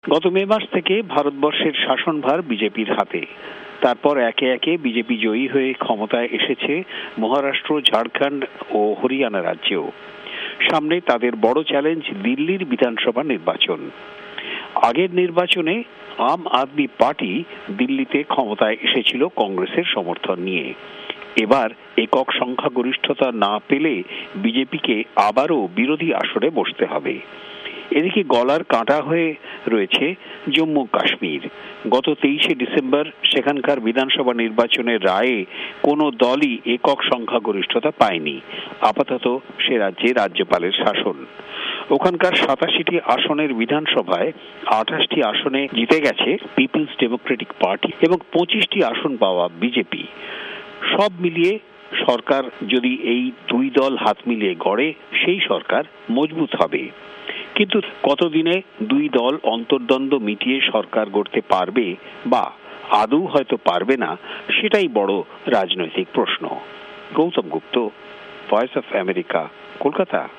গত মে মাস থেকে ভারতবর্ষের শাসনভার বিজেপির হাতে। তারপর একে একে বিজেপি জয়ী হয়ে ক্ষমতায় এসেছে মহারাষ্ট্র, ঝাড়খণ্ড ও হরিয়ানা রাজ্যেও। সামনে তাদের বড় চ্যালেঞ্জ দিল্লির বিধানসভা নির্বাচন। আগের নির্বাচনে আম আদমি পার্টি দিল্লিতে ক্ষমতায় এসেছিল কংগ্রেসের সমর্থন নিয়ে। এবার একক সংখ্যাগরিষ্ঠতা না পেলে বিজেপিকে আবারও বিরোধী আসরে বসতে হবে। এদিকে গলার কাঁটা হয়ে রয়েছে জম্মু কাশ্মীর। গত 23শে ডিসেম্বর সেখানকার বিধানসভা নির্বাচনের রায়ে কোনো দলই একক সংখ্যাগরিষ্ঠতা পায়নি। আপাতত সে রাজ্যে রাজ্যপালের শাসন। ওখানকার 87টি আসনের বিধানসভায় 28টি আসনে জিতে গেছে পিপলস ডেমোক্রেটিক পার্টি এবং 25টি আসন পাওয়া বিজেপি। সব মিলিয়ে সরকার যদি এই দুই দল হাত মিলিয়ে গড়ে, সেই সরকার মজবুত হবে। কিন্তু কতদিনে দুই দল অন্তর্দ্বন্দ্ব মিটিয়ে সরকার গড়তে পারবে বা আদৌ হয়তো পারবে না, সেটাই বড় রাজনৈতিক প্রশ্ন। Gautam Gupta, voice of America, Kolkata.